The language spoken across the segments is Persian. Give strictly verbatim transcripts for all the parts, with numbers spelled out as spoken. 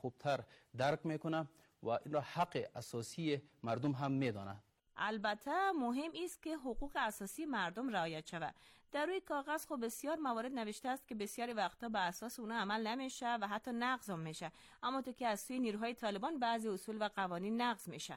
خوبتر درک میکنه و این را حق اساسی مردم هم میدانه. البته مهم است که حقوق اساسی مردم رعایت شود. در روی کاغذ خب بسیار موارد نوشته است که بسیاری وقتا به اساس اونها عمل نمیشه و حتی نقض هم میشه، اما تو که از سوی نیروهای طالبان بعضی اصول و قوانین نقض میشه.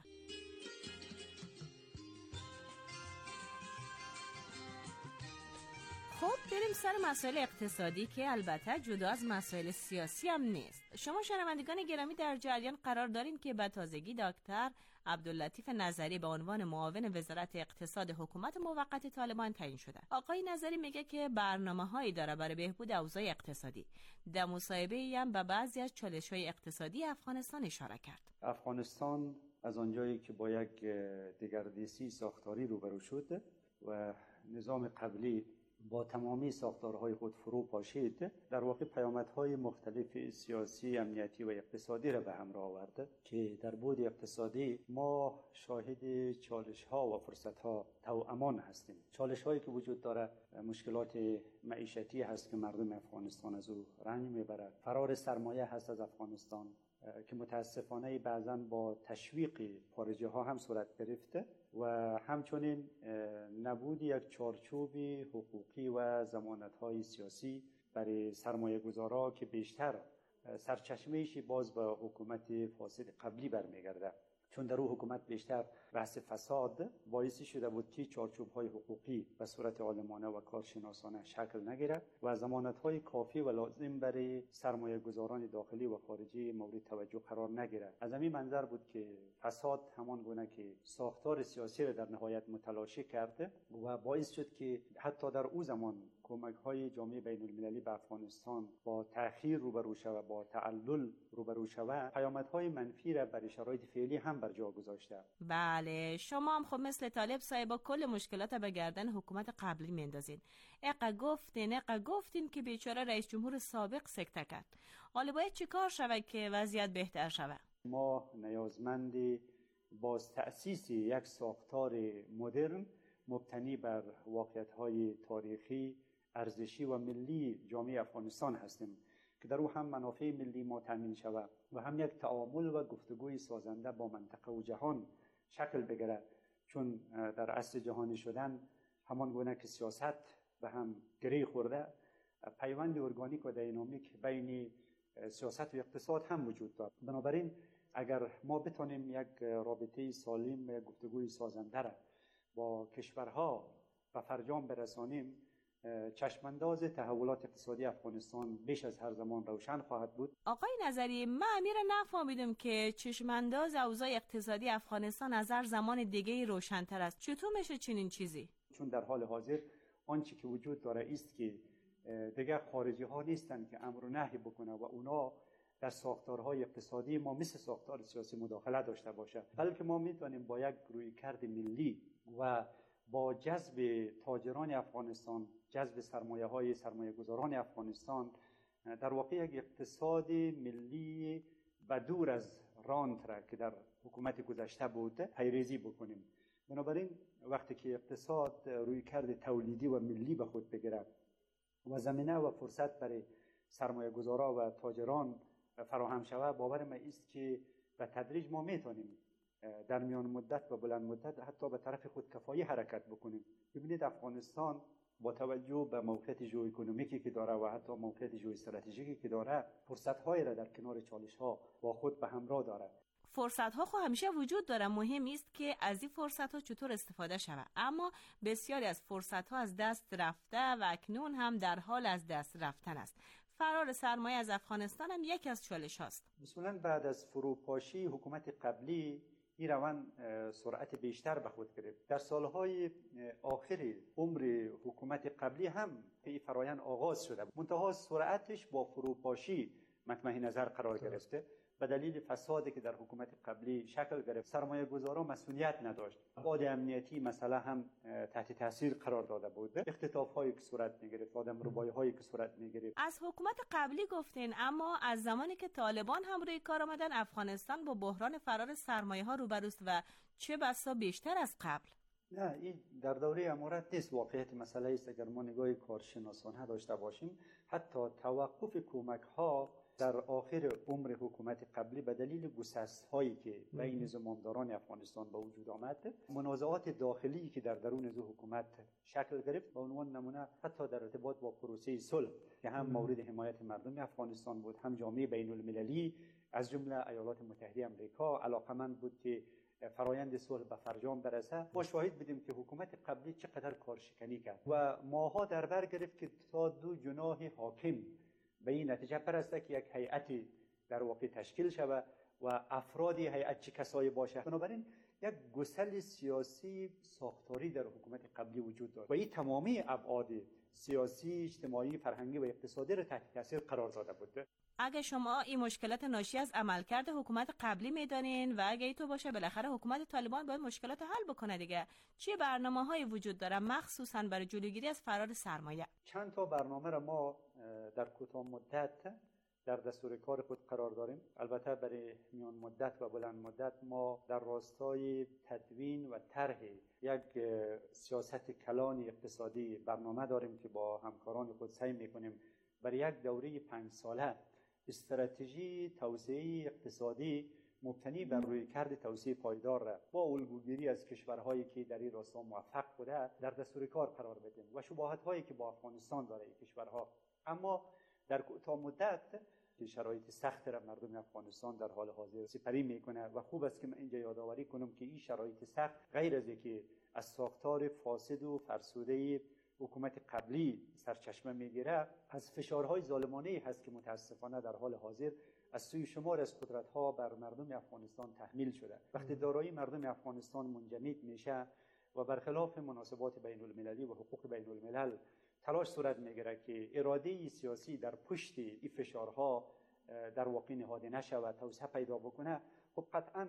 خب بریم سر مسائل اقتصادی که البته جدا از مسائل سیاسی هم نیست. شما شنوندگان گرامی در جریان قرار دارین که به تازگی دکتر عبداللطیف نظری به عنوان معاون وزارت اقتصاد حکومت موقت طالبان تعیین شده. آقای نظری میگه که برنامه‌هایی داره برای بهبود اوضاع اقتصادی. در مصاحبه‌ای هم به بعضی از چالش‌های اقتصادی افغانستان اشاره کرد. افغانستان از آنجایی که با یک دگردیسی ساختاری روبرو شد و نظام قبلی با تمامی ساختارهای خود فرو پاشید، در واقع پیامدهای مختلف سیاسی، امنیتی و اقتصادی را به همراه آورده که در بعد اقتصادی ما شاهد چالش‌ها و فرصت‌ها توامان هستیم. چالش‌هایی که وجود داره مشکلات معیشتی هست که مردم افغانستان از او رنج میبرند. فرار سرمایه هست از افغانستان که متاسفانه بعضاً با تشویق خارجی ها هم صورت گرفته و همچنین نبود یک چارچوب حقوقی و ضمانت‌های سیاسی برای سرمایه گذارا که بیشتر سرچشمه‌ایش باز به حکومت فاسد قبلی برمیگرده، چون در اون حکومت بیشتر بحث فساد باعثی شده بود که چارچوب‌های حقوقی به صورت عالمانه و کارشناسانه شکل نگیره و ضمانت‌های کافی و لازم برای سرمایه‌گذاران داخلی و خارجی مورد توجه قرار نگیره. از همین منظر بود که فساد همان گونه که ساختار سیاسی را در نهایت متلاشی کرده و باعث شد که حتی در او زمان کمک‌های جامعه بین‌المللی به افغانستان با تأخیر روبرو شود، با تعلل روبرو شود، پیامدهای منفی را برای شرایط فعلی هم بر جا گذاشته. بله، شما هم خب مثل طالب صاحب با کل مشکلات به گردن حکومت قبلی میندازین. اقا گفتین اقا گفتین که بیچاره رئیس جمهور سابق سکته کرد. حالا باید چی کار شود که وضعیت بهتر شود؟ ما نیازمند باز تأسیس یک ساختار مدرن مبتنی بر واقعیت‌های تاریخی، ارزشی و ملی جامعه افغانستان هستیم که در او هم منافع ملی ما تامین شود و هم یک تعامل و گفتگوی سازنده با منطقه و جهان شکل بگیرد، چون در عصر جهانی شدن همان گونه که سیاست به هم گره خورده، پیوند ارگانیک و دینامیک بین سیاست و اقتصاد هم وجود دارد. بنابراین اگر ما بتانیم یک رابطه سالم و گفتگوی سازنده را با کشورها به فرجام برسانیم، چشمانداز تحولات اقتصادی افغانستان بیش از هر زمان روشن خواهد بود. آقای نظری، من امیر نفهمیدم که چشمانداز اوضاع اقتصادی افغانستان از هر زمان دیگه روشن‌تر است. چطور میشه چنین چیزی؟ چون در حال حاضر آنچه که وجود داره است که دیگر خارجی ها نیستند که امر و نهی بکنه و اونا در ساختارهای اقتصادی ما مثل ساختار سیاسی مداخله داشته باشه، بلکه ما میتونیم با یک رویکرد ملی و با جذب تاجران افغانستان، جذب سرمایه های سرمایه گذاران افغانستان، در واقع یک اقتصاد ملی و دور از رانت را که در حکومت گذشته بوده پیریزی بکنیم. بنابراین وقتی که اقتصاد رویکرد تولیدی و ملی به خود بگیرد و زمینه و فرصت برای سرمایه گذارا و تاجران فراهم شود، باور من است که به تدریج ما میتونیم در میان مدت و بلند مدت حتی به طرف خودکفایی حرکت بکنیم. ببینید افغانستان با توجه به موقعیت ژئواکونومیکی که داره و حتی موقعیت ژئواستراتژیکی که داره، فرصت‌هایی را در کنار چالش‌ها با خود به همراه داره. فرصت‌ها خو همیشه وجود داره، مهم است که از این فرصت‌ها چطور استفاده شود. اما بسیاری از فرصت‌ها از دست رفته و اکنون هم در حال از دست رفتن است. فرار سرمایه از افغانستان هم یکی از چالش هاست. مثلا بعد از فروپاشی حکومت قبلی این روند سرعت بیشتر به خود گرفت. در سالهای آخر عمر حکومت قبلی هم این فرایند آغاز شده، منتها سرعتش با فروپاشی مطمع نظر قرار گرفته به دلیل فسادی که در حکومت قبلی شکل گرفت. سرمایه گذاران مسئولیت نداشت، باد امنیتی مسئله هم تحت تاثیر قرار داده بود، اختطاف هایی که صورت میگرفت، آدم ربایی هایی که صورت میگرفت. از حکومت قبلی گفتین، اما از زمانی که طالبان هم روی کار آمدن افغانستان با بحران فرار سرمایه ها روبروست و چه بسا بیشتر از قبل. نه، این در دوره امارت نیست. واقعیت مسئله است اگر ما نگاه کارشناسانه داشته باشیم، حتی توقف کمک ها در آخر عمر حکومت قبلی به دلیل گسست‌هایی که بین زمامداران افغانستان به وجود آمد، منازعات داخلی که در درون از حکومت شکل گرفت، به عنوان نمونه حتی در ارتباط با پروسه صلح که هم مورد حمایت مردم افغانستان بود، هم جامعه بین المللی از جمله ایالات متحده آمریکا علاقمند بود که فرایند صلح به فرجام برسه. ما شاهد بودیم که حکومت قبلی چقدر کارشکنی کرد و ماها در بر گرفت که تا دو جناح حاکم به این نتیجه برسته که یک هیئتی در واقع تشکیل شود و افرادی هیئت چه کسایی باشه. بنابراین یک گسل سیاسی ساختاری در حکومت قبلی وجود داشت و این تمامی ابعاد سیاسی، اجتماعی، فرهنگی و اقتصادی را تحت تاثیر قرار داده بود. اگه شما این مشکلات ناشی از عملکرد حکومت قبلی میدانین و اگه این تو باشه، بالاخره حکومت طالبان باید مشکلات حل بکنه دیگه. چه برنامه‌های وجود داره مخصوصاً برای جلوگیری از فرار سرمایه؟ چند تا برنامه را ما در کوتاه مدت در دستور کار خود قرار داریم. البته برای میان مدت و بلند مدت ما در راستای تدوین و طرح یک سیاست کلان اقتصادی برنامه داریم که با همکاران خود سعی می‌کنیم برای یک دوره پنج ساله استراتژی توسعه اقتصادی مبتنی بر رویکرد توسعه پایدار را با الگوگیری از کشورهایی که در این راستا موفق بوده در دستور کار قرار بدیم و شباهت‌هایی که با افغانستان داره این کشورها. اما در کوتاه مدت که شرایط سخت را مردم افغانستان در حال حاضر سپری میکنه و خوب است که من اینجا یادآوری کنم که این شرایط سخت غیر از اینکه از ساختار فاسد و فرسوده حکومت قبلی سرچشمه میگیره، از فشارهای ظالمانه هست که متاسفانه در حال حاضر از سوی شمار از قدرت‌ها بر مردم افغانستان تحمیل شده. وقتی دارایی مردم افغانستان منجمد میشه و برخلاف مناسبات بین المللی و حقوق بین الملل تلاش صورت میگیره که اراده سیاسی در پشت این فشارها در واقع نهاده نشه و توسعه پیدا بکنه، خب قطعاً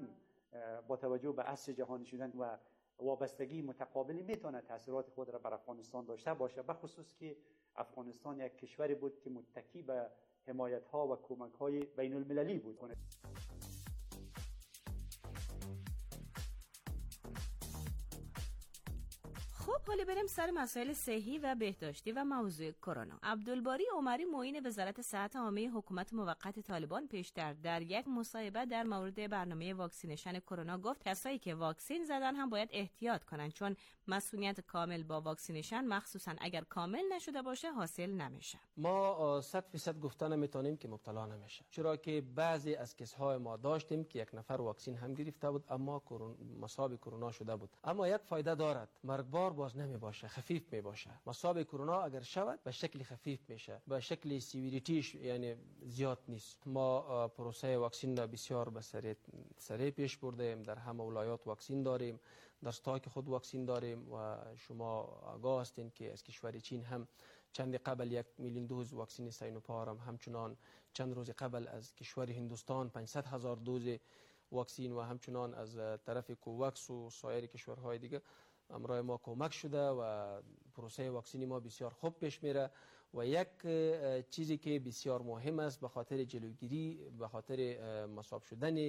با توجه به عصر جهانی شدن و وابستگی متقابلی میتونه تاثیرات خود را بر افغانستان داشته باشه، به خصوص که افغانستان یک کشوری بود که متکی به حمایت‌ها و کمک‌های بین المللی بود. خب حالا بریم سر مسائل صحی و بهداشتی و موضوع کرونا. عبدالباری عمری معین وزارت صحت عامه حکومت موقت طالبان پیشتر در یک مصاحبه در مورد برنامه واکسینیشن کرونا گفت کسایی که واکسن زدن هم باید احتیاط کنن، چون مسئولیت کامل با واکسینیشن مخصوصا اگر کامل نشده باشه حاصل نمیشه. ما صد فیصد گفتن نمیتونیم که مبتلا نمیشه، چرا که بعضی از کیس‌های ما داشتیم که یک نفر واکسن هم گرفته بود اما مصاب کرونا شده بود. اما یک فایده دارد، مرگبار باز نمی باشه، خفیف می باشه. مصاب کرونا اگر شود به شکل خفیف میشه، به شکل سیویریتیش یعنی زیاد نیست. ما پروسه واکسین را بسیار به سریع پیش بردیم، در همه ولایات واکسین داریم، در استاک خود واکسین داریم و شما آگاه هستین که از کشور چین هم چند قبل یک میلیون دوز واکسن سینوفارم، همچنان چند روز قبل از کشور هندوستان پانصد هزار دوز واکسن و همچنان از طرف کوواکس و سایر کشورهای دیگه امرای ما کمک شده و پروسه واکسینی ما بسیار خوب پیش میره. و یک چیزی که بسیار مهم است به خاطر جلوگیری، به خاطر مصاب شدن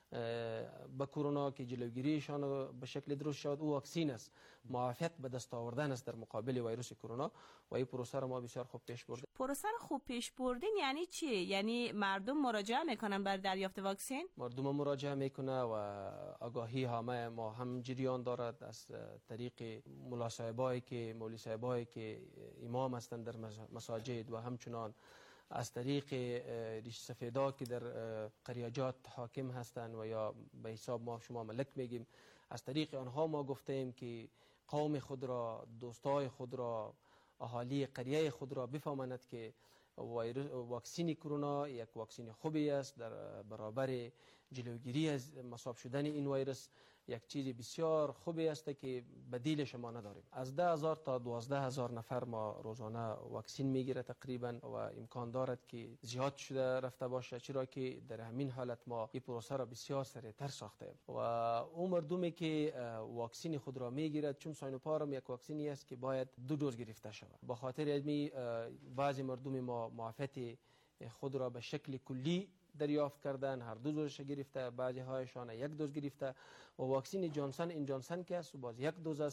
به کرونا که جلوگیریشان به شکل درست شد، او واکسین است، معافیت به دست آوردن است در مقابل ویروس کرونا و این پروسه را ما بسیار خوب پیش بردیم. پروسه را خوب پیش بردین یعنی چی؟ یعنی مردم مراجعه میکنن برای دریافت واکسن؟ مردم مراجعه میکنه و آگاهی همه ما هم جریان دارد از طریق ملا صاحبایی که مولوی صاحبایی که امام هستند در مساجد و همچنان از طریق ریش سفیدا که در قریاجات حاکم هستند و یا به حساب ما شما ملک میگیم، از طریق آنها ما گفتیم که قوم خود را، دوستای خود را، اهالی قریه خود را بفهمند که واکسین کرونا یک واکسین خوبی است در برابر جلوگیری از مصاب شدن این ویروس. یک چیز بسیار خوبی است که بدیل شما نداریم. از ده هزار تا دوازده هزار نفر ما روزانه واکسین میگیره تقریبا و امکان دارد که زیاد شده رفته باشه، چرا که در همین حالت ما این پروسه را بسیار سریعتر ساختیم و اون مردمی که واکسین خود را میگیرد، چون ساینوفارم یک واکسینی است که باید دو دوز گرفته شود، به خاطر ادمی بعضی مردم ما معافیت خود را به شکل کلی دریافت کردن، هر دو دوزش گرفته، بعضی هایشان یک دوز گرفته و واکسن جانسن این جانسن که است باز یک دوز است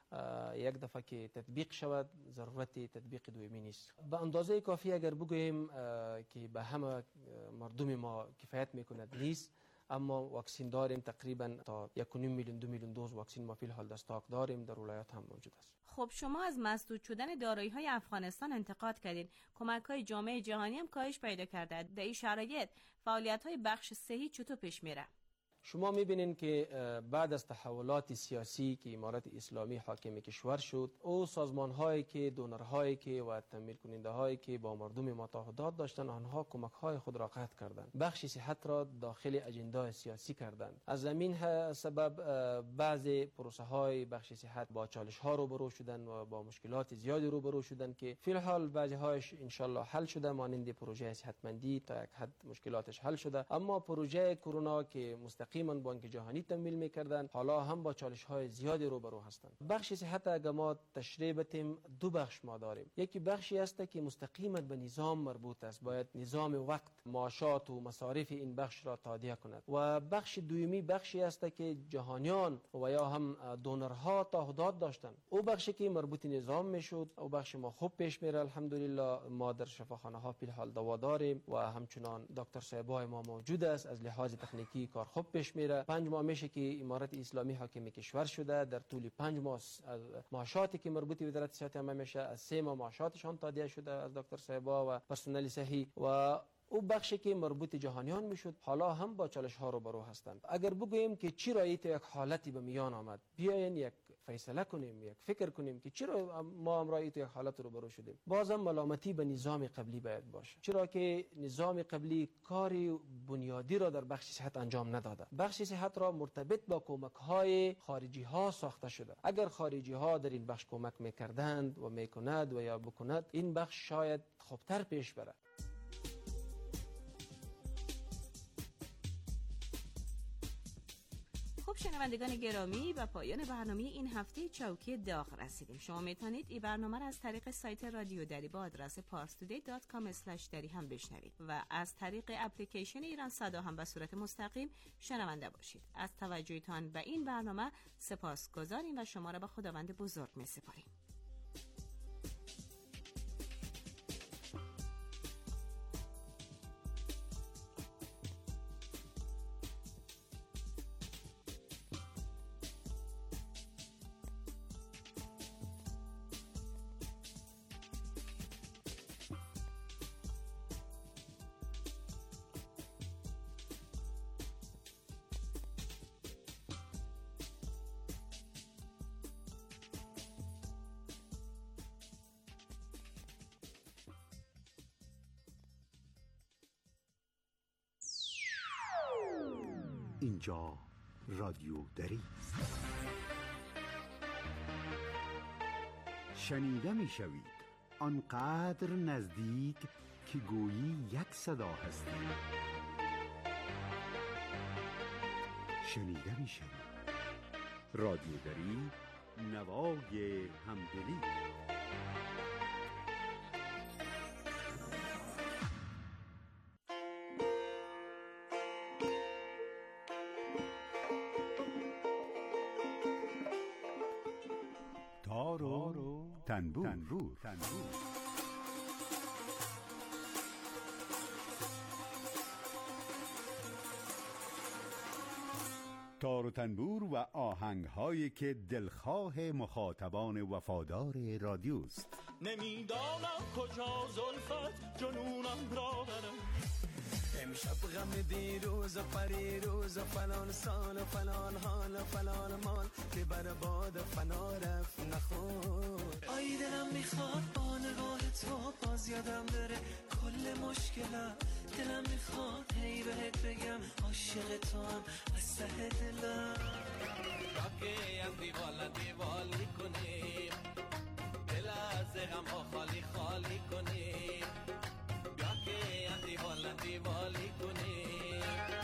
یک دفعه که تطبیق شود ضرورت تطبیق دومی نیست. به اندازه کافی اگر بگوییم که به همه مردم ما کفایت میکند نیست، اما واکسین داریم، تقریبا تا یک و نیم میلیون دو میلیون دوز واکسین ما فی الحال دستاک داریم، در ولایات هم موجود است. خب شما از مسدود شدن دارایی‌های افغانستان انتقاد کردین، کمک‌های جامعه جهانی هم کاهش پیدا کرده. در این شرایط فعالیت‌های بخش صحی چطور پیش میره؟ شما میبینین که بعد از تحولات سیاسی که امارت اسلامی حاکم کشور شد، او سازمان هایی که دونرهایی که و تمویل کننده هایی که با مردم ما تعهدات داشتن، آنها کمک های خود را قطع کردند، بخش صحت را داخل اجندا سیاسی کردند. از زمین سبب بعضی پروسه های بخش صحت با چالش ها روبرو شدن و با مشکلات زیادی روبرو شدن که فی الحال بعضی هایش ان شاء الله حل شده، مانند پروژه صحتمندی تا یک حد مشکلاتش حل شده. اما پروژه کرونا که مستقیما بانک جهانی تمویل میکردن، حالا هم با چالش های زیادی روبرو هستند. بخش صحت اگر ما تشریح بدیم، دو بخش ما داریم. یکی بخشی است که مستقیما به نظام مربوط است، باید نظام وقت معاشات و مصارف این بخش را تادیه کند. و بخش دومی بخشی است که جهانیان و یا هم دونرها تعهدات داشتند، او بخشی که مربوط نظام میشد، او بخش ما خوب پیش میره الحمدلله. ما در شفاخانه ها فی الحال دوا داریم و همچنان دکتر صاحبای ما موجود است، از لحاظ تکنیکی کار خوب پیش میره. پنج ماه میشه که امارت اسلامی حاکم کشور شده، در طول پنج ماه معاشاتی که مربوط به وزارت صحت عامه میشه، از سه ماه معاشاتشان تادیه شده از دکتر صاحبا و پرسنل صحی. و او بخشی که مربوط جهانیان میشد، حالا هم با چالش ها روبرو هستند. اگر بگوییم که چرا ایت یک حالتی به میان آمد، بیاین یک فیصله کنیم، یک فکر کنیم که چرا ما امروز ایت یک حالت روبرو شدیم. بازم ملامتی به نظام قبلی باید باشه، چرا که نظام قبلی کاری بنیادی را در بخش صحت انجام نداده. بخش صحت را مرتبط با کمک های خارجی ها ساخته شده. اگر خارجی ها در این بخش کمک میکردند و میکند و یا بکند، این بخش شاید خوبتر پیش بره. خب شنوندگان گرامی، به پایان برنامه این هفته چوکی داغ رسیدیم. شما میتونید این برنامه را از طریق سایت رادیو دری با آدرس پارس تودی دات کام اسلش دری هم بشنوید و از طریق اپلیکیشن ایران صدا هم به صورت مستقیم شنونده باشید. از توجهتان به این برنامه سپاسگزاریم و شما را به خداوند بزرگ میسپاریم. اینجا رادیو دری است. شنیده می شوید آنقدر نزدیک که گویی یک صدا هستی. شنیده می شوید رادیو دری، نوای همدلی. تار و تنبور, تنبور. تنبور. تار و تنبور و آهنگ هایی که دلخواه مخاطبان وفادار رادیوست. نمیدانم کجا زلفت جنونم را برم، امشب غم دیروز و پریروز و فلان سال و فلان حال و فلان مال که بر باد فنا رفت نخور. آی دلم میخواد با نگاه تو باز یادم بره کل مشکلم، دلم میخواد هی بهت بگم عاشق تو هم از ته دلم. راکه هم دیوالا دیوالی کنیم، دل از غم ها خالی خالی کنیم، بیا که هم دیوالا دیوالی کنیم.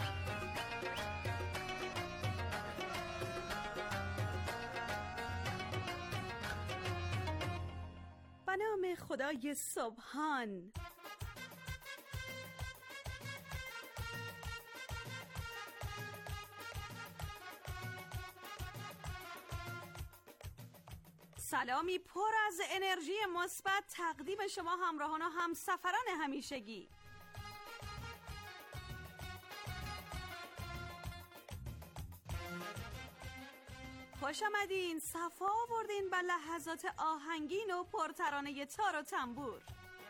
به نام خدای سبحان. سلامی پر از انرژی مثبت تقدیم شما همراهان و همسفران همیشگی. خوش آمدین، صفا آوردین به لحظات آهنگین و پرترانه تار و تنبور.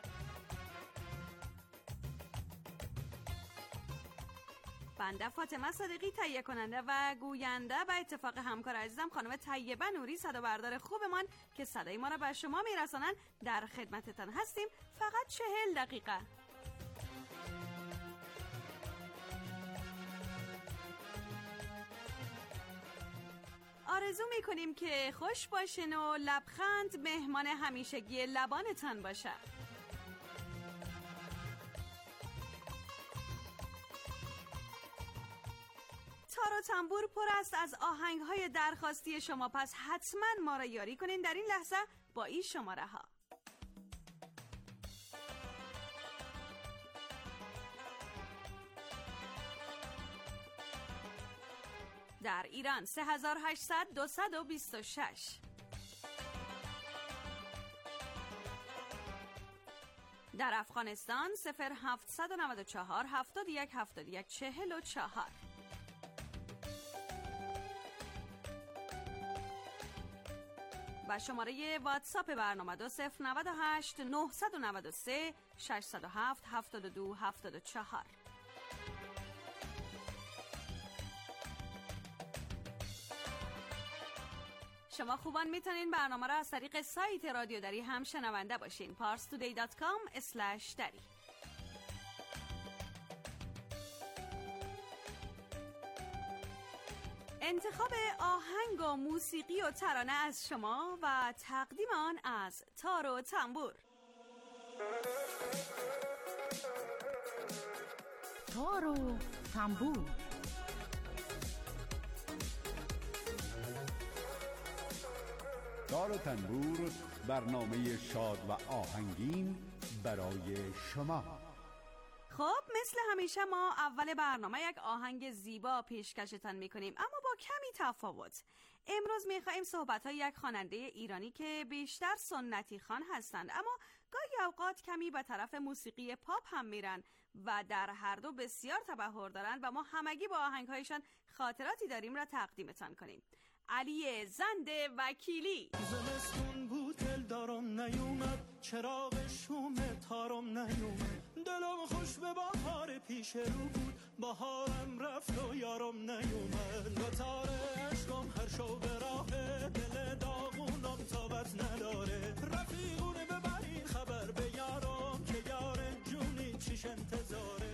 بنده فاطمه صادقی تهیه کننده و گوینده به اتفاق همکار عزیزم خانم طیبه نوری صدا بردار خوبمان که صدای ما را به شما میرسانند در خدمتتان هستیم. فقط چهل دقیقه. آرزو میکنیم که خوش باشین و لبخند مهمان همیشگی لبانتان باشه. تار و تنبور پر است از آهنگ‌های درخواستی شما، پس حتما ما را یاری کنین در این لحظه با این شماره ها: در ایران سه هزار و هشتصد دویست و بیست و شش، در افغانستان صفر هفتصد و نود و چهار هفتاد و یک هفتاد و یک چهل و چهار، و شماره واتساپ برنامه دو صفر نود و هشت نهصد و نود و سه ششصد و هفت هفتاد و دو هفتاد و چهار. شما خوبان میتونین برنامه را از طریق سایت رادیو دری هم شنونده باشین: پارس تودی دات کام اسلش دری. انتخاب آهنگ و موسیقی و ترانه از شما و تقدیم آن از تار و تنبور. تار و تنبور. تار و تنبور، برنامه شاد و آهنگین برای شما. خب مثل همیشه ما اول برنامه یک آهنگ زیبا پیشکشتان میکنیم، اما با کمی تفاوت. امروز میخواییم صحبت های یک خواننده ایرانی که بیشتر سنتی خوان هستند اما گاهی اوقات کمی به طرف موسیقی پاپ هم میرن و در هر دو بسیار تبحر دارند و ما همگی با آهنگهایشان خاطراتی داریم را تقدیمتان کنیم. علی زند وکیلی. زمستون بود دلدارم نیومد، چراغ شوم تارم نیومد، دلم خوش به بهار پیش رو بود، بهارم رفت و یارم نیومد، لطار عشقم هر شو به راه، دل داغونم تابت نداره، رفیقونه ببرین خبر به یارم که یار جونی چیش انتظاره،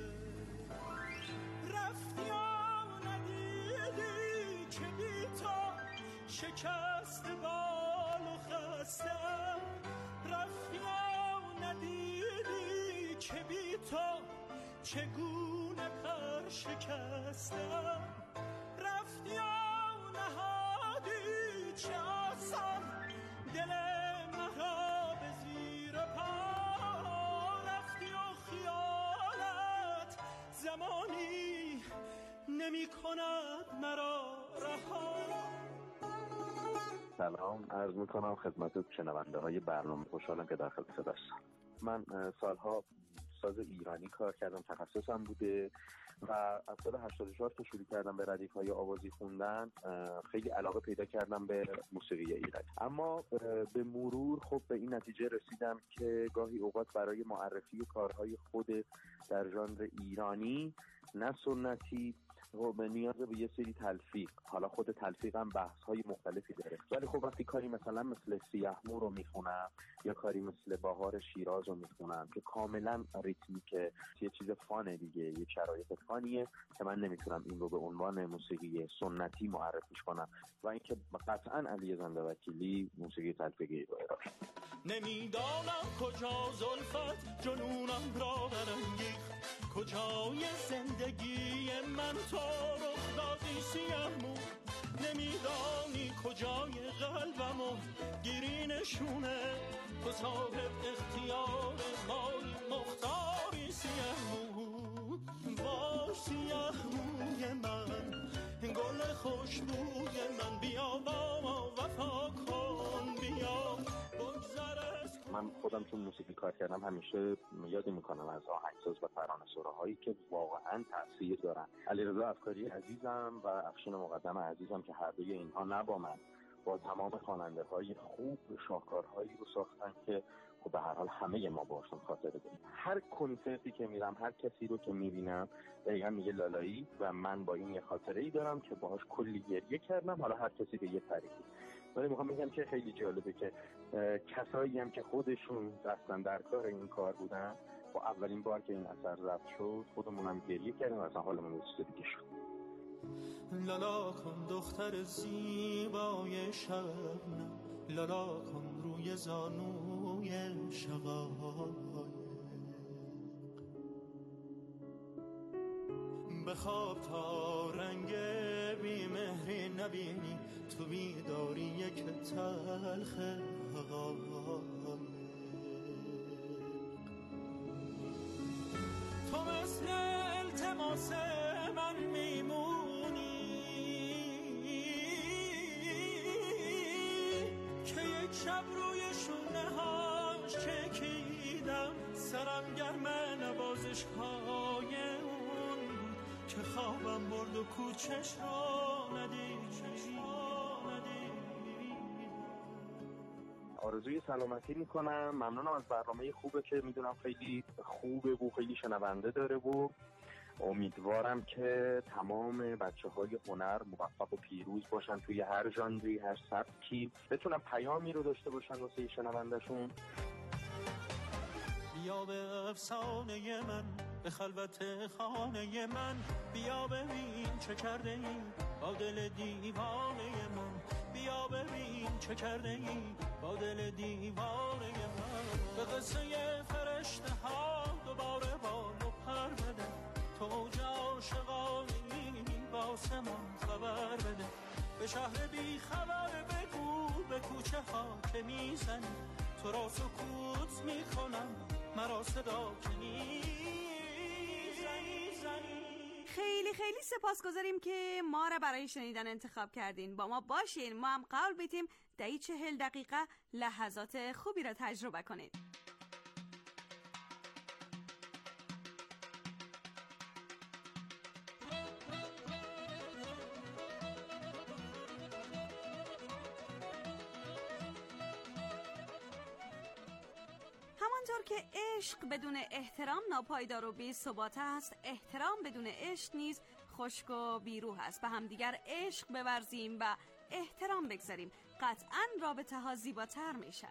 رفتی و ندیدی که بی تا شکست بال و خستم، رفتی و ندیدی که بی تو چگونه پر شکستم، رفتی و نهادی چه آسان دل مرا به زیر پا، رفتی و خیالت زمانی نمی کند مرا رها. سلام عرض میکنم خدمت شنونده های برنامه، خوشحالم که در خدمت هستم. من سالها ساز ایرانی کار کردم، تخصصم بوده و از سال هشتاد و چهار که شروع کردم به ردیف های آوازی خوندن خیلی علاقه پیدا کردم به موسیقی ایرانی، اما به مرور خب به این نتیجه رسیدم که گاهی اوقات برای معرفی کارهای خود در ژانر ایرانی نه سنتی خب نیاز به یه سری تلفیق، حالا خود تلفیق هم بحث های مختلفی داره، ولی خب وقتی کاری مثلا مثل سیاه مو رو میخونم یا کاری مثل بهار شیراز رو میخونم که کاملا ریتمیکه، یه چیز فانه دیگه، یه شرایط فانیه که من نمیتونم این رو به عنوان موسیقی سنتی معرفیش کنم و اینکه قطعا علی زند وکیلی موسیقی تلفیقی رو ارائه. نمیدانم کجا زلفت جنونم را برانگیخت، کجای زندگی من تو رخ دادی سیاه مو، نمیدانی کجای قلبمو گیری نشونه، تو صاحب اختیار مای مختاری سیاه مو، باش سیاه موی من گل خوشبوی من، بیا با ما وفا کن، من خودم چون موسیقی کار کردم همیشه یاد میکنم از آهنگساز و ترانه‌سراهایی که واقعا تاثیر دارن. علیرضا افکاری عزیزم و افشین مقدم عزیزم که هر دوی اینها نه با من، با تمام خواننده‌های خوب شاهکارهایی رو ساختن که خب به هر حال همه ما باشون خاطره داریم. هر کنسرتی که میرم، هر کسی رو که میبینم دقیقا میگه لالایی و من با این یه خاطره‌ای دارم که باهاش کلی گریه کردم. حالا هر کسی به یه طریقی. ولی میخوام بگم که خیلی جالبه که کسایی هم که خودشون دستن در کار این کار بودن با اولین بار که این اثر ضبط شد خودمون هم گریه کردیم، اصلا حالمون یه چیز دیگه شد. لالا کن دختر زیبای شبنم، لالا کن روی زانوی شقایق، بخواب تا رنگ بیمهری نبینی، تو بیداری یک تلخ حقایق. تو مثل التماس من میمونی که یک شب روی شونه هاش چکیدم، سرم گرم نوازش های اون بود که خوابم برد و کوچش رو ندید. آرزوی سلامتی میکنم. ممنونم از برنامه خوبه که میدونم خیلی خوبه و خیلی شنونده داره و امیدوارم که تمام بچه های هنر موفق و پیروز باشن توی هر ژانری، هر سبکی، بتونن پیامی رو داشته باشن واسه شنوندهشون. بیا به افسانه من، به خلوت خانه من، بیا ببین چه کرده ای با دل دیوانه من، بیا ببین چه کرده ای با دل دیوانه من. به قصه فرشته ها دوباره بال و پر بده، تو اوج عاشقانی با آسمان خبر بده، به شهر بی خبر بگو به کوچه ها که میزنی، تو را سکوت میکنم مرا صدا که خیلی خیلی سپاسگزاریم که ما را برای شنیدن انتخاب کردین. با ما باشین، ما هم قول بیتیم دهی چهل دقیقه لحظات خوبی را تجربه کنید. همانطور که عشق بدون احترام ناپایدار و بی ثبات است، احترام بدون عشق نیز خشک و بیروح است. به هم دیگر عشق بورزیم و احترام بگذاریم، قطعاً رابطه ها زیباتر میشه.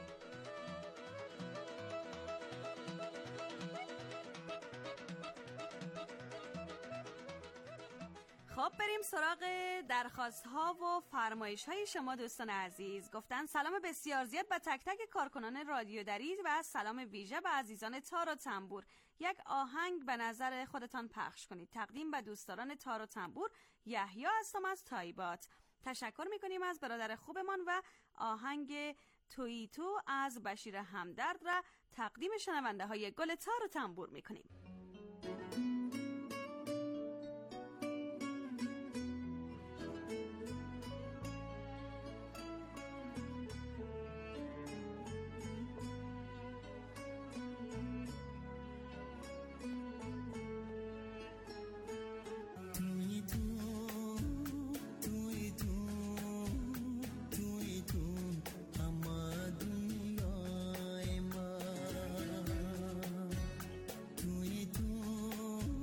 خب بریم سراغ درخواست ها و فرمایش های شما دوستان عزیز. گفتن سلام بسیار زیاد به تک تک کارکنان رادیو دری و سلام ویژه به عزیزان تار و تنبور. یک آهنگ به نظر خودتان پخش کنید. تقدیم به دوستداران تار و تنبور، یحیی هستم از تایبات. تشکر میکنیم از برادر خوبمان و آهنگ تویی تو از بشیر همدرد را تقدیم شنونده های گل تار و تنبور میکنیم. توی تو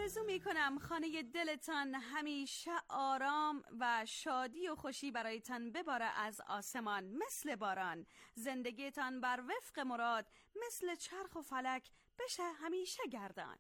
آرزو می کنم خانه دلتان همیشه آرام و شادی و خوشی برایتان بباره از آسمان مثل باران. زندگیتان بر وفق مراد مثل چرخ و فلک بشه همیشه گردان.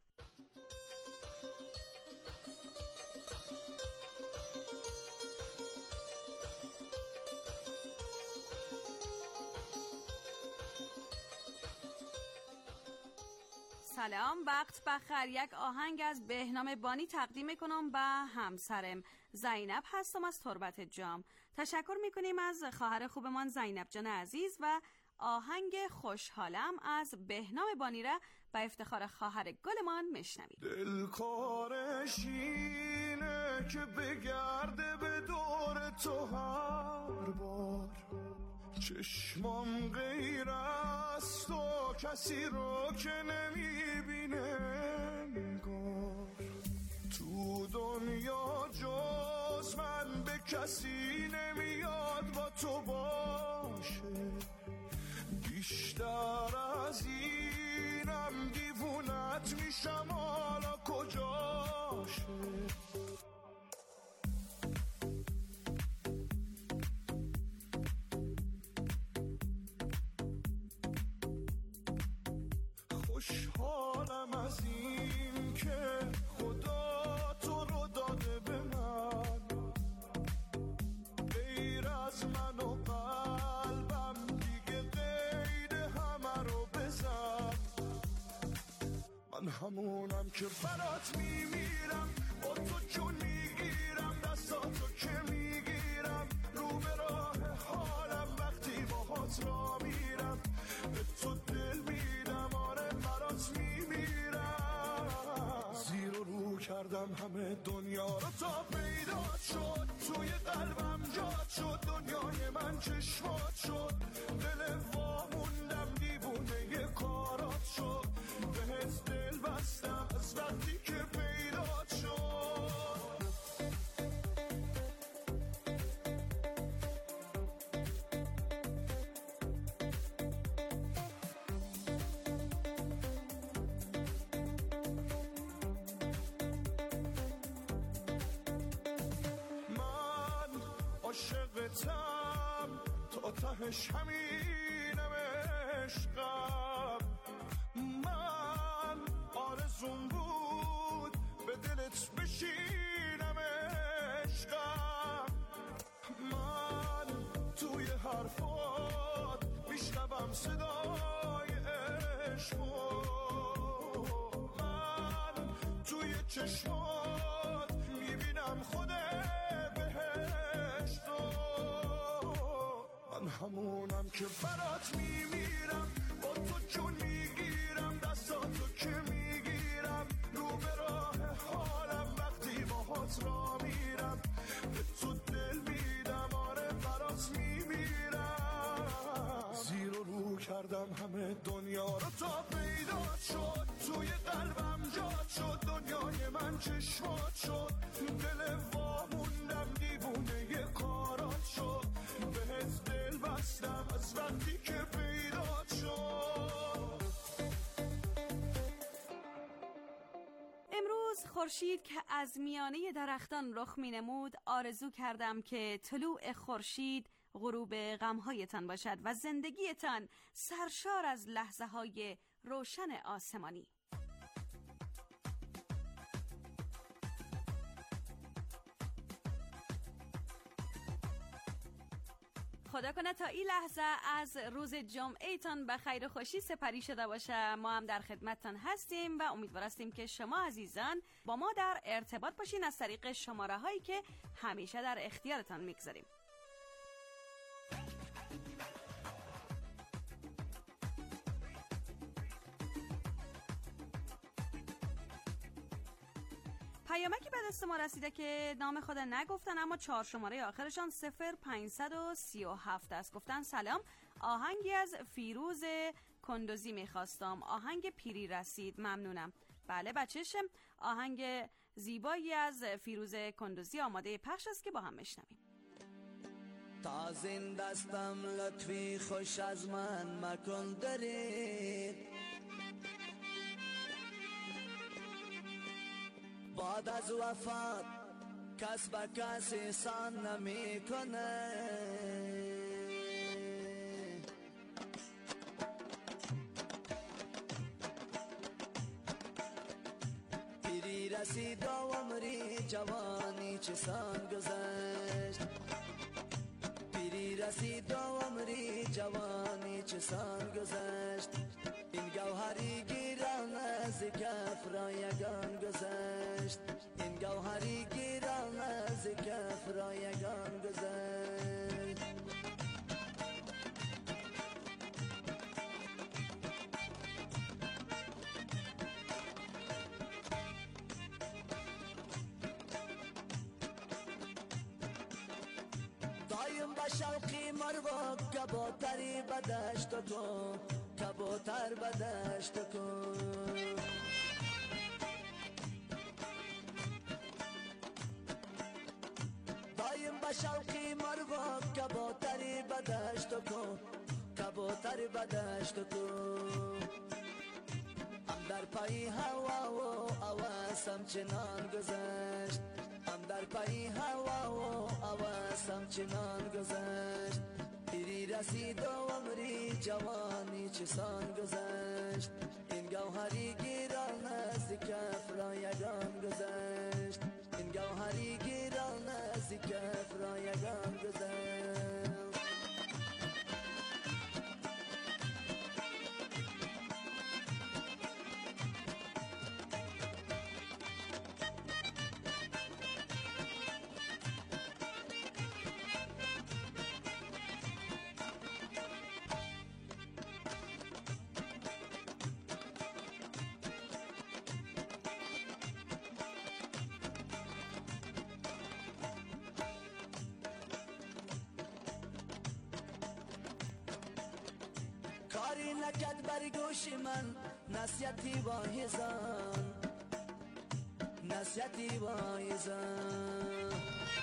سلام، وقت بخیر. یک آهنگ از بهنام بانی تقدیم میکنم به همسرم زینب هستم از تربت جام. تشکر میکنیم از خواهر خوبمان زینب جان عزیز و آهنگ خوشحالم از بهنام بانی را به افتخار خواهر گلمان میشنوید. دلکارش اینه که بگرده به دور تو هر بار، چشمام غیر از تو کسی رو که نمیبینه نگار. تو دنیا جز من به کسی نمیاد با تو باشه، بیشتر از اینم دیوونت میشم حالا کجاشه. خوشحالم از این که خدا تو رو داده به من، غیر از من و قلبم دیگه غیر همه رو بزن. من همونم که برات میمیرم، با تو جون میگیرم، دستاتو که میگیرم، رو به راه حالم وقتی باهات را میرم، به تو دل میدم، آره برات میمیرم. زیر و رو کردم همه دنیا رو تا پیدا شد، توی قلبم جات شد، دنیای من چشمات شد، دل واموندم دیوونه ی کارات شد، بهت دل بستم از وقتی که پیدا شد. عاشقتم تا تهش همینم عشقم، من آرزوم بود به دلت بشینم عشقم، من توی حرفات میشنوم صدای عشقو، من توی چشمات میبینم خود همونم که برات میمیرم، با تو جون میگیرم، دستاتو که میگیرم، رو به راه حالم وقتی باهات را میرم، به تو دل میدم، آره برات میمیرم. زیر و رو کردم همه دنیا رو تا پیدا شد، توی قلبم جات شد، دنیای من چشمات شد، دل واموندم دیوونه ی کارات شد، بهت دل بستم از وقتی که پیدا شد. امروز خورشید که از میانه درختان رخ می نمود، آرزو کردم که طلوع خورشید غروب غمهایتان باشد و زندگیتان سرشار از لحظه های روشن آسمانی. خدا کنه تا این لحظه از روز جمعه تان به خیر و خوشی سپری شده باشه. ما هم در خدمتتان هستیم و امیدوار هستیم که شما عزیزان با ما در ارتباط باشین از طریق شماره هایی که همیشه در اختیارتان میگذاریم. پیامکی به دست ما رسیده که نام خود نگفتن اما چهار شماره آخرشان صفر پنجصد و سی و هفت است. گفتن سلام، آهنگی از فیروز کندوزی میخواستم، آهنگ پیری رسید، ممنونم. بله بچه‌شم، آهنگ زیبایی از فیروز کندوزی آماده پخش است که با هم بشنویم. تا زین دستم لطفی خوش از من مکن دریغ، بعد از وفات کس به کس احسان نمی کنه. پیری رسید و عمری جوانی چه سان گذشت. پیری رسید و عمری جوانی چه سان گذشت. این گوهری گیران از کف را یگان گذشت. این گوهری گیران از کف را یگان گذشت. دایم به شوقی مرغ کبوتری به دشت کن، کبوتر به دشت کن. دایم به شوقی مرغ کبوتری به دشت کن، کبوتر به دشت کن. هم در پای هوا و هوسم چنان گذشت. هم در پای هوا و هوسم چنان گذشت. پیری رسید و عمری جوانی چه سان گذشت. این گوهری گیران از کف را یگان گذشت. این گوهری گیران از کف را یگان گذشت. کاری نکد بر گوش من نصیحتی واعظان، نصیحتی واعظان.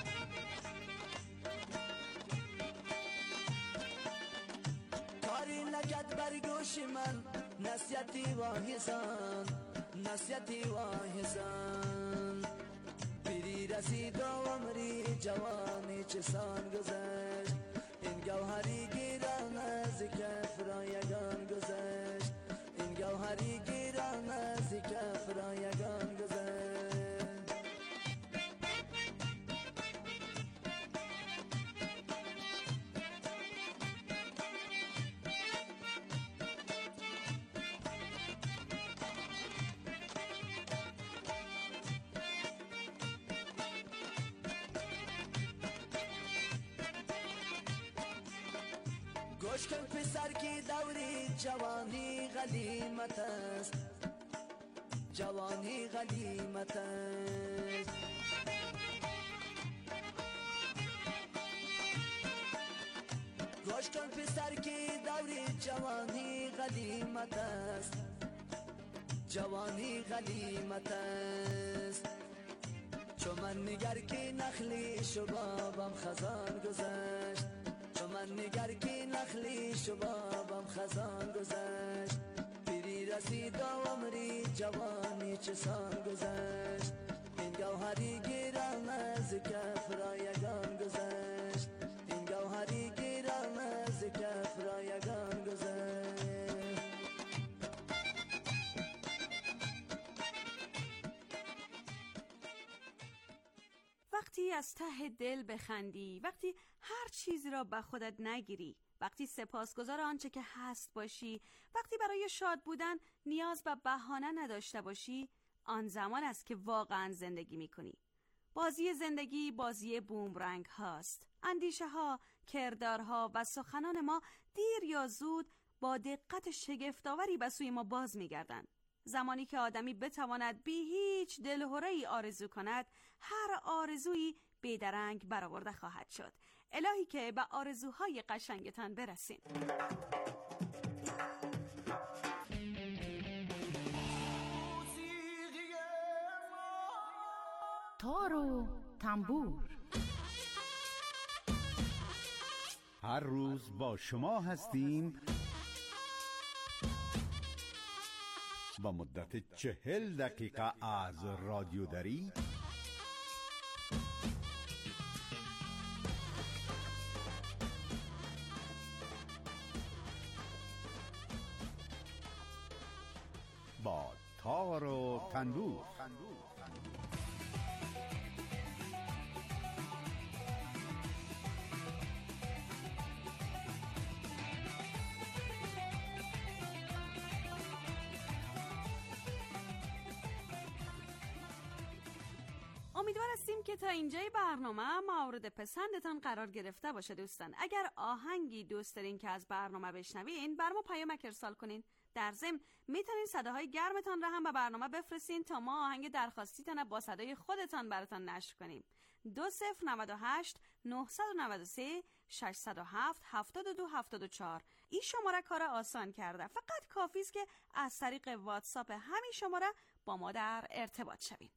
کاری نکد بر گوش من نصیحتی واعظان، نصیحتی واعظان. پیری رسید و عمری جوانی چه سان گذشت. این گوهری گیران از کف را یگان گذشت. این گوهری گیران از کف را یگان گذشت. گوش کن پسر کی دوری جوانی غلیمت است. جوانی غلیمت است. گوش کن پسر کی دوری جوانی غلیمت است. جوانی غلیمت است. چو من نگر کی نخلی شبابم خزان گذشت. چو من نگر کی نخلی شبابم خزان گذشت. پیری رسید و عمری جوانی چه سان گذشت. این گوهری گیران از کف را یگان گذشت. این گوهری گیران از کف را یگان گذشت. وقتی از ته دل بخندی، وقتی هر چیزی را به خودت نگیری، وقتی سپاسگزار آنچه که هست باشی، وقتی برای شاد بودن نیاز به بهانه نداشته باشی، آن زمان است که واقعا زندگی میکنی. بازی زندگی بازی بومرنگ هاست. اندیشه ها، کردارها و سخنان ما دیر یا زود با دقت شگفت‌آوری به سوی ما باز میگردند. زمانی که آدمی بتواند بی هیچ دلهره‌ای آرزو کند، هر آرزویی بیدرنگ برآورده خواهد شد. الهی که به آرزوهای قشنگتان برسین. تار و تنبور. هر روز با شما هستیم و مدت چهل دقیقه از رادیو دری با تار و تنبور. امیدوار هستیم که تا اینجای برنامه مورد پسندتان قرار گرفته باشه دوستان. اگر آهنگی دوست دارین که از برنامه بشنوین بر ما پیامک ارسال کنین. در ضمن میتونین صداهای گرمتان را هم به برنامه بفرستین تا ما آهنگ درخواستیتان با صدای خودتان براتان نشر کنیم. دو صفر نود و هشت نهصد و نود و سه ششصد و هفت هفتاد و دو هفتاد و چهار. این شماره کار آسان کرده. فقط کافی است که از طریق واتساپ همین شماره با ما در ارتباط شوین.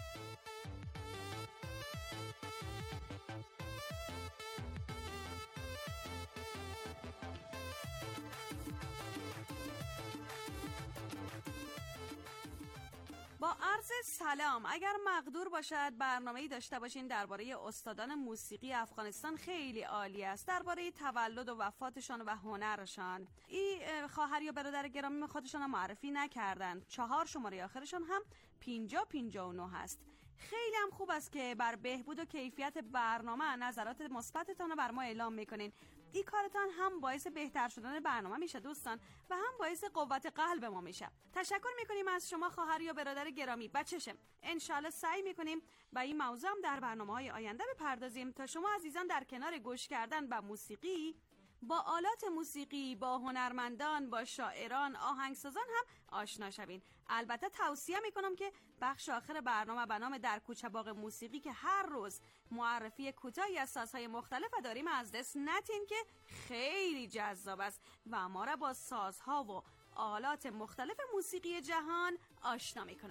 با عرض سلام، اگر مقدور باشد برنامه‌ای داشته باشین درباره استادان موسیقی افغانستان خیلی عالی است، درباره تولد و وفاتشان و هنرشان. این خواهر یا برادر گرامی خودشان معرفی نکردن. چهار شماره آخرشان هم پنجاه پنجاه و نه هست. خیلی هم خوب است که بر بهبود و کیفیت برنامه نظرات مثبتتان رو بر ما اعلام میکنین. این کارتان هم باعث بهتر شدن برنامه میشه دوستان و هم باعث قوت قلب ما میشه. تشکر میکنیم از شما خواهر یا برادر گرامی. بچشم انشالله سعی میکنیم با این موضوع هم در برنامه‌های آینده بپردازیم تا شما عزیزان در کنار گوش کردن به موسیقی با آلات موسیقی، با هنرمندان، با شاعران، آهنگسازان هم آشنا شوین. البته توصیه میکنم که بخش آخر برنامه به نام در کوچه باغ موسیقی که هر روز معرفی کوتاهی از سازهای مختلف داریم از دست ندین که خیلی جذاب است و ما را با سازها و آلات مختلف موسیقی جهان آشنا میکنه.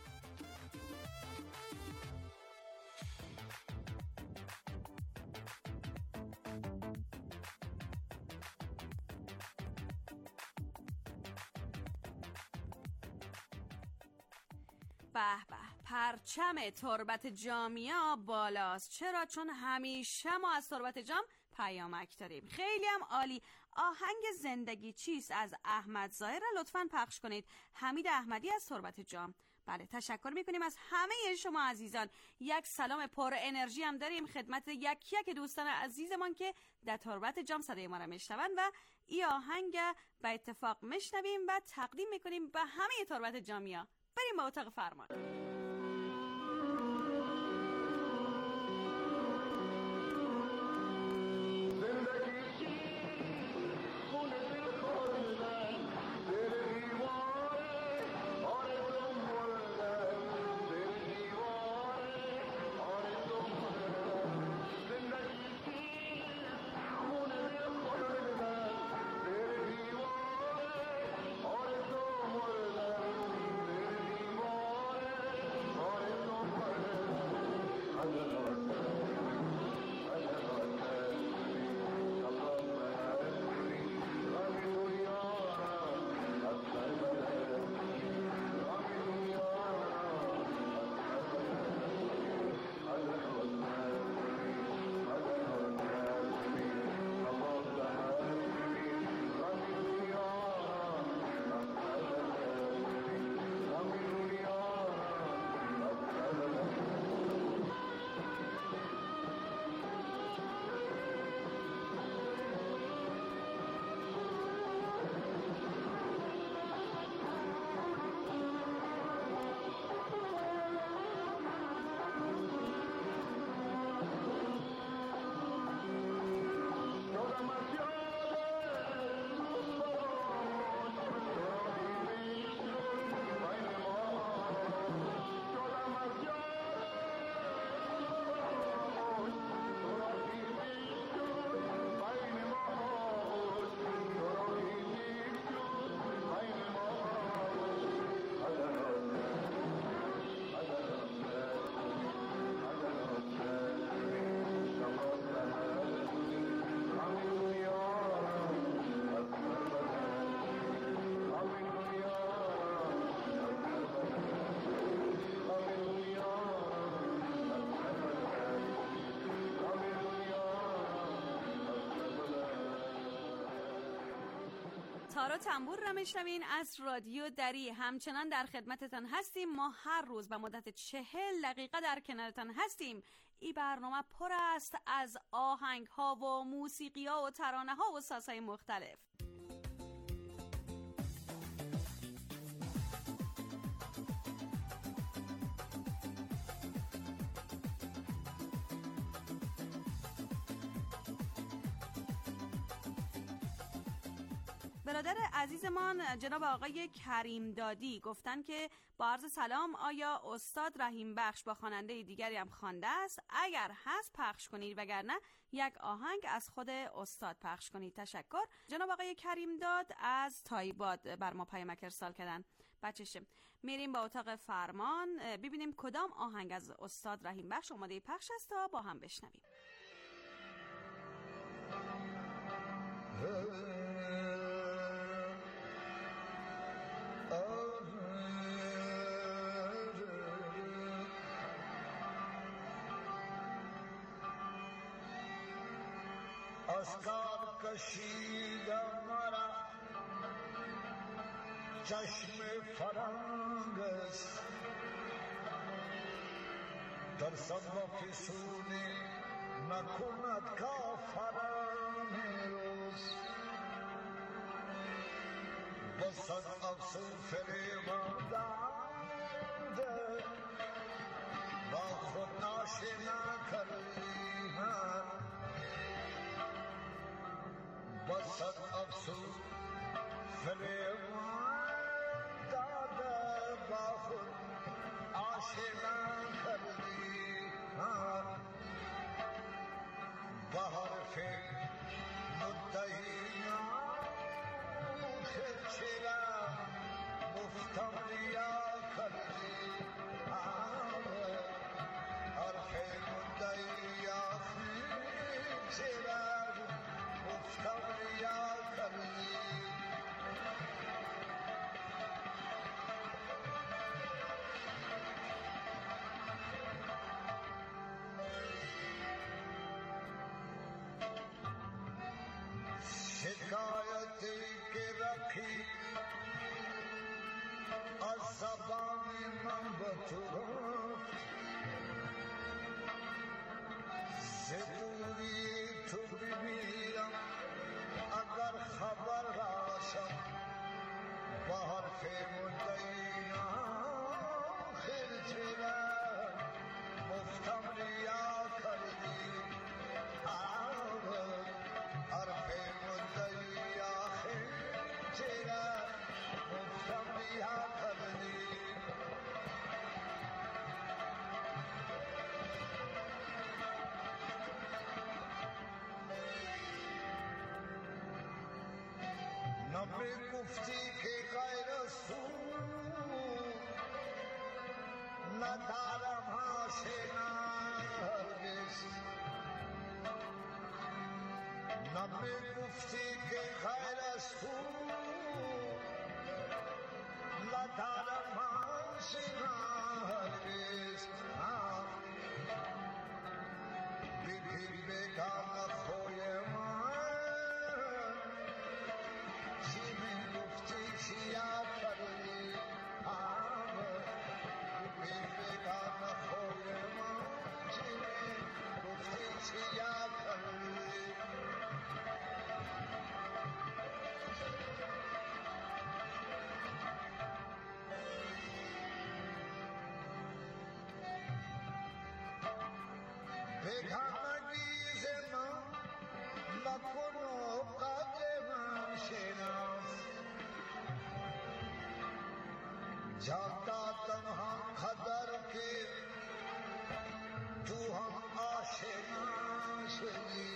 به به، پرچم تربت جامیا بالاست. چرا؟ چون همیشه ما از تربت جام پیامک داریم. خیلی هم عالی. آهنگ زندگی چیست از احمد ظاهر را لطفاً پخش کنید. حمید احمدی از تربت جام. بله، تشکر میکنیم از همه شما عزیزان. یک سلام پر انرژی هم داریم خدمت یک یک دوستان عزیزمان که در تربت جام صدای ما را میشنون و این آهنگ به اتفاق میشنویم و تقدیم میکنیم به همه تربت جامیا. بریم به اتاق فرمان. تار و تنبور را میشنوین از رادیو دری. همچنان در خدمتتان هستیم. ما هر روز به مدت چهل دقیقه در کنارتان هستیم. این برنامه پر است از آهنگ ها و موسیقی ها و ترانه ها و سازهای مختلف. برادر عزیزمان جناب آقای کریم دادی گفتن که با عرض سلام، آیا استاد رحیم بخش با خواننده دیگری هم خوانده است؟ اگر هست پخش کنید، وگرنه یک آهنگ از خود استاد پخش کنید. تشکر. جناب آقای کریم داد از تایباد بر ما پیامک ارسال کردن. بچشه میریم با اتاق فرمان ببینیم کدام آهنگ از استاد رحیم بخش آماده پخش است تا با هم بشنویم. اسکار کشیدم مرا چشم فرنگ است، در صد فسونی نکند کافران روز، بسد افسون فریبندند با خود ناشنا کردیم، بسد افسون فریبند داده با خود آشنا کردیم، به حرف مدعیان خرچه مفتم ریا کردیم، حرف مدعیان خرچه مفتم ریا کردیم. شکایتی که رکھی از زبان من به تو گفت، زدوری تو ببینم اگر خبر راشم، با حرف مدعیان خرچه مفتم ریا کردیم، حرف مدعیان خرچه مفتم ریا کردیم. نمی گفتی که غیر از تو ندارم آشنا هرگز، نمی گفتی که غیر از تو ندارم آشنا هرگز، بیبی بگم خوی من بگانگیز من نکن و قدمم شناس، جان دادم هم قدر که تو هم آشنا شدی،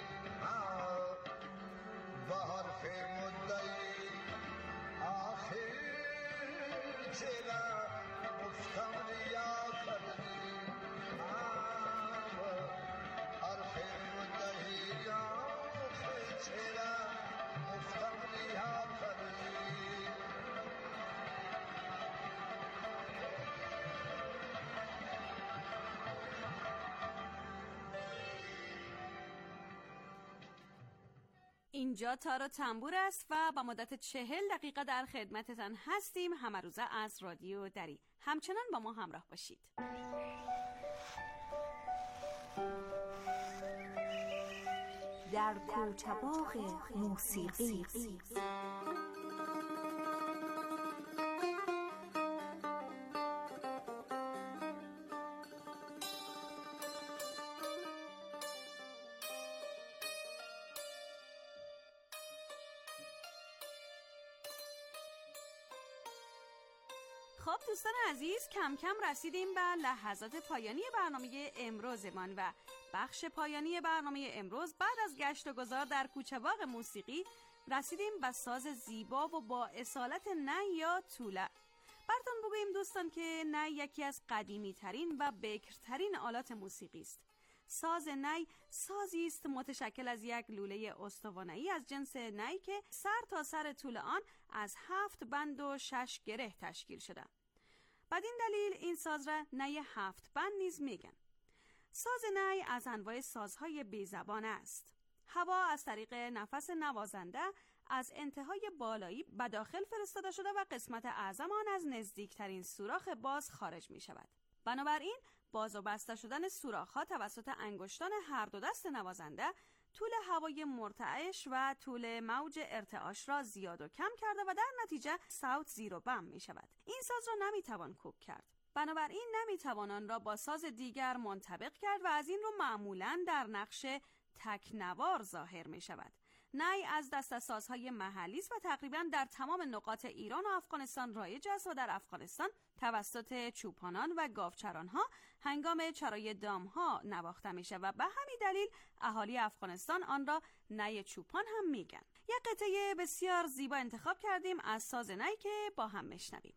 به حرف مدعی آخر چرا مفتم ریا کردی، حرف مدعیان چرا مفتم ریا کردی. اینجا تار و تنبور است و با مدت چهل دقیقه در خدمتتان هستیم، همه روزه از رادیو دری. همچنان با ما همراه باشید. در کوچه‌باغ موسیقی. خب دوستان عزیز، کم کم رسیدیم به لحظات پایانی برنامه امروزمان و بخش پایانی برنامه امروز بعد از گشت و گذار در کوچه‌باغ موسیقی رسیدیم به ساز زیبا و با اصالت نی یا توله. براتون بگوییم دوستان که نی یکی از قدیمی ترین و بکرترین آلات موسیقی است. ساز نی سازی است متشکل از یک لوله استوانه‌ای از جنس نی که سر تا سر طول آن از هفت بند و شش گره تشکیل شده. بدین دلیل این ساز را نی هفت بند نیز میگن. ساز نی از انواع سازهای بی‌زبان است. هوا از طریق نفس نوازنده از انتهای بالایی به داخل فرستاده شده و قسمت اعظم آن از نزدیکترین سوراخ باز خارج می شود. بنابراین باز و بسته شدن سوراخ‌ها توسط انگشتان هر دو دست نوازنده طول هوای مرتعش و طول موج ارتعاش را زیاد و کم کرده و در نتیجه صوت زیر و بم می شود. این ساز را نمی توان کوک کرد. بنابراین نمی توان آن را با ساز دیگر منطبق کرد و از این رو معمولاً در نقش تکنوار ظاهر می شود. نی از دست سازهای محلی است و تقریباً در تمام نقاط ایران و افغانستان رایج است و در افغانستان توسط چوپانان و گاوچرانها هنگام چرای دامها نواخته میشه و به همین دلیل اهالی افغانستان آن را نی چوپان هم میگن. یک قطعه بسیار زیبا انتخاب کردیم از ساز نی که با هم میشنویم.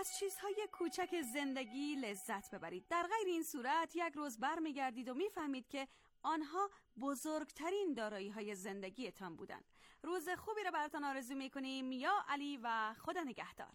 از چیزهای کوچک زندگی لذت ببرید. در غیر این صورت یک روز برمیگردید و میفهمید که آنها بزرگترین دارایی‌های زندگیتان بودند. روز خوبی را براتان آرزو می‌کنیم. یا علی و خدا نگهدار.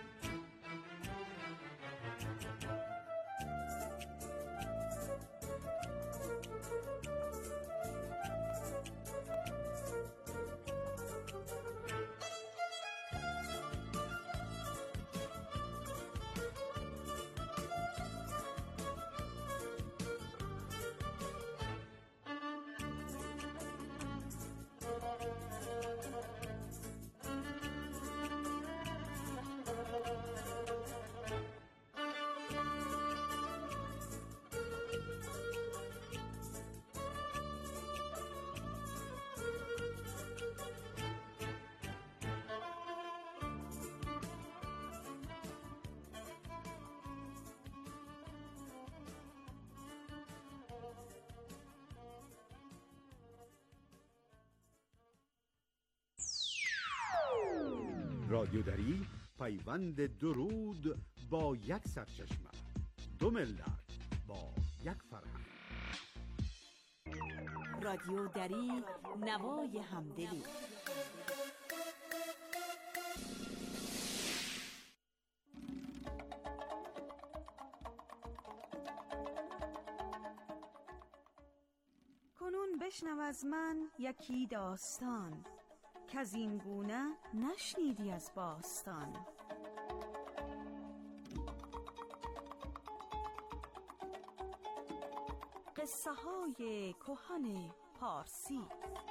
رادیو دری پیوند درود با یک سرچشمه، دو ملت با یک فرهنگ. رادیو دری، نوای همدلی. کنون بشنو از من یکی داستان، که از این گونه نشنیدی از باستان. قصه های کهن پارسی.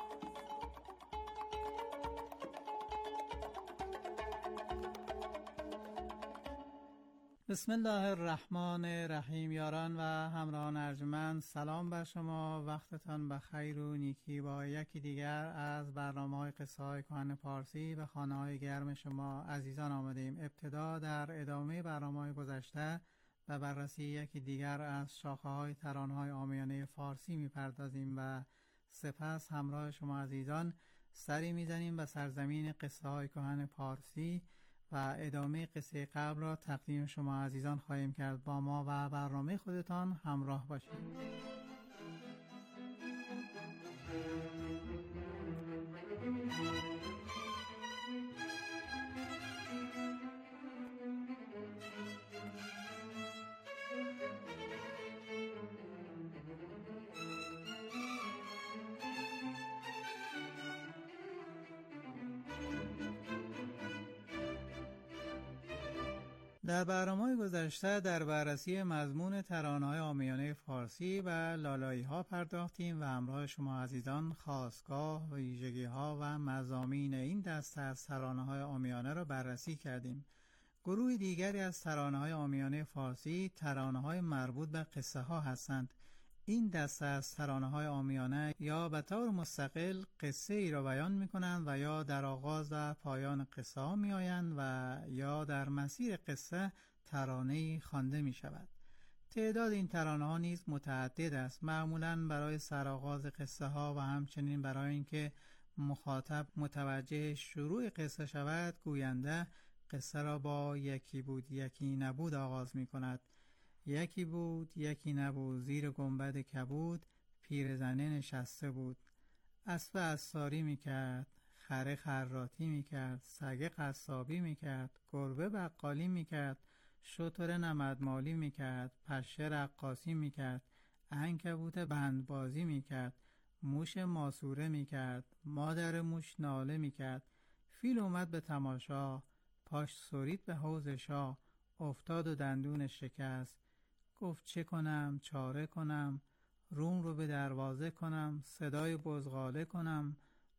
بسم الله الرحمن الرحیم. یاران و همراهان ارجمند، سلام بر شما، وقتتان بخیر و نیکی با یکی دیگر از برنامه‌های قصه‌های کهن پارسی به خانه‌های گرم شما عزیزان آمدیم. ابتدا در ادامه برنامه‌های گذشته و بررسی یکی دیگر از شاخه‌های ترانه‌های عامیانه فارسی می‌پردازیم و سپس همراه شما عزیزان سری می‌زنیم به سرزمین قصه‌های کهن پارسی و ادامه قصه قبل را تقدیم شما عزیزان خواهیم کرد. با ما و برنامه خودتان همراه باشید. در برنامه گذشته در بررسی مضمون ترانه‌های عامیانه فارسی و لالایی‌ها پرداختیم و همراه شما عزیزان خاستگاه، ویژگی‌ها و مضامین این دسته از ترانه‌های عامیانه را بررسی کردیم. گروه دیگری از ترانه‌های عامیانه فارسی ترانه‌های مربوط به قصه‌ها هستند. این دسته از ترانه‌های عامیانه یا به طور مستقل قصه ای را بیان می‌کنند و یا در آغاز و پایان قصه ها می‌آیند و یا در مسیر قصه ترانه‌ای خوانده می‌شود. تعداد این ترانه‌ها نیز متعدد است، معمولاً برای سرآغاز قصه ها و همچنین برای اینکه مخاطب متوجه شروع قصه شود. گوینده قصه را با یکی بود یکی نبود آغاز می‌کند. یکی بود یکی نبود، زیر گنبد کبود پیرزنه نشسته بود. اسب اساری میکرد، خره خراطی میکرد، سگه قصابی میکرد، گربه بقالی میکرد، شتر نمدمالی میکرد، پشه رقاصی میکرد، عنکبوت بندبازی میکرد، موش ماسوره میکرد، مادر موش ناله میکرد. فیل اومد به تماشا، پاش سرید به حوض شاه، افتاد و دندون شکست. گفت چه کنم چاره کنم، روم رو به دروازه کنم، صدای بزغاله کنم.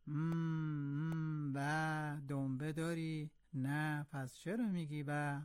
مم با دنبه داری؟ نه، پس چرا میگی با؟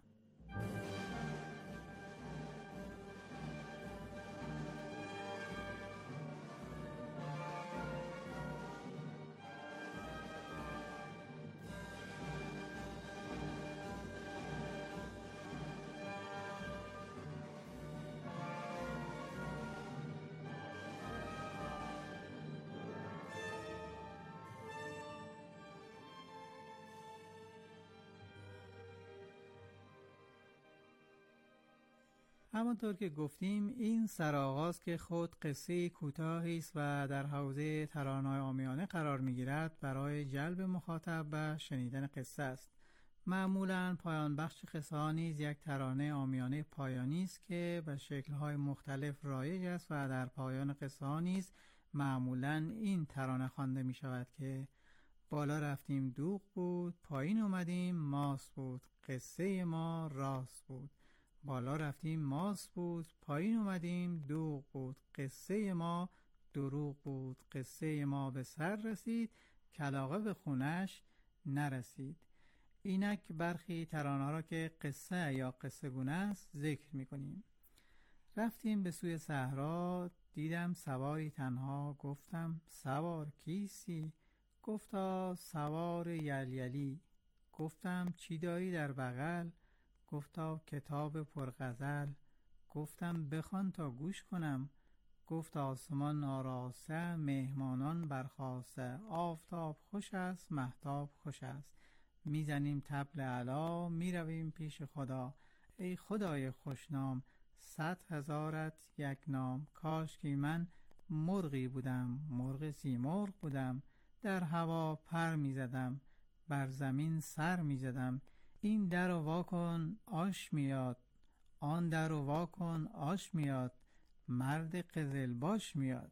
همانطور که گفتیم این سرآغاز که خود قصه کوتاهی است و در حوزه ترانه‌های عامیانه قرار می‌گیرد برای جلب مخاطب به شنیدن قصه است. معمولاً پایان بخش قصه ها نیز یک ترانه عامیانه پایانی است که به شکل‌های مختلف رایج است و در پایان قصه ها نیز معمولاً این ترانه خوانده می‌شود که بالا رفتیم دوغ بود، پایین اومدیم ماست بود، قصه ما راست بود. بالا رفتیم ماست بود، پایین اومدیم دوغ بود، قصه ما دروغ بود. قصه ما به سر رسید، کلاغه به خونش نرسید. اینک برخی ترانه را که قصه یا قصه گونه است ذکر می کنیم. رفتیم به سوی صحرا، دیدم سواری تنها، گفتم سوار کیستی؟ گفتا سوار یلیلی. گفتم چی داری در بغل؟ گفتا کتاب پرغزل. گفتم بخوان تا گوش کنم. گفت آسمان آراسته، مهمانان برخاسته، آفتاب خوش است، مهتاب خوش است. میزنیم طبل علا، میرویم پیش خدا. ای خدای خوشنام، صد هزارت یک نام. کاش که من مرغی بودم، مرغ سیمرغ بودم، در هوا پر میزدم، بر زمین سر میزدم. این در رو واکن آش میاد، آن در رو واکن آش میاد، مرد قزل باش میاد.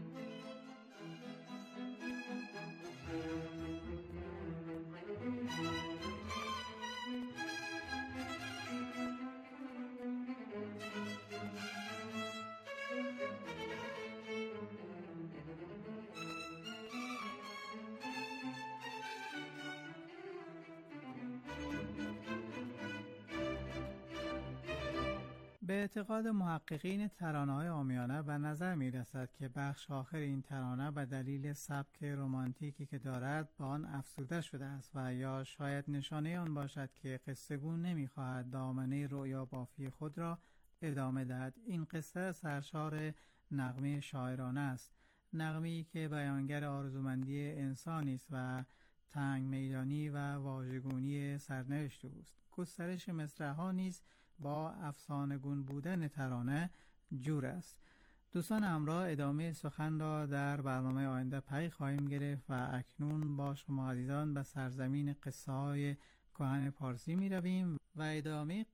به اعتقاد محققین ترانه‌های عامیانه به نظر می رسد که بخش آخر این ترانه به دلیل سبک رمانتیکی که دارد به آن افزوده شده است و یا شاید نشانه آن باشد که قصه گو نمی خواهد دامنه رؤیا بافی خود را ادامه دهد. این قصه سرشار نغمه شاعرانه است، نغمه‌ای که بیانگر آرزومندی انسانی است و تنگ میدانی و واژگونی سرنوشت اوست. گسترش مصرع‌ها نیز با افسانه‌گون بودن ترانه جور است. دوستان همراه ادامه سخن را در برنامه آینده پی خواهیم گرفت و اکنون با شما عزیزان به سرزمین قصه های کهن پارسی می رویم و ادامه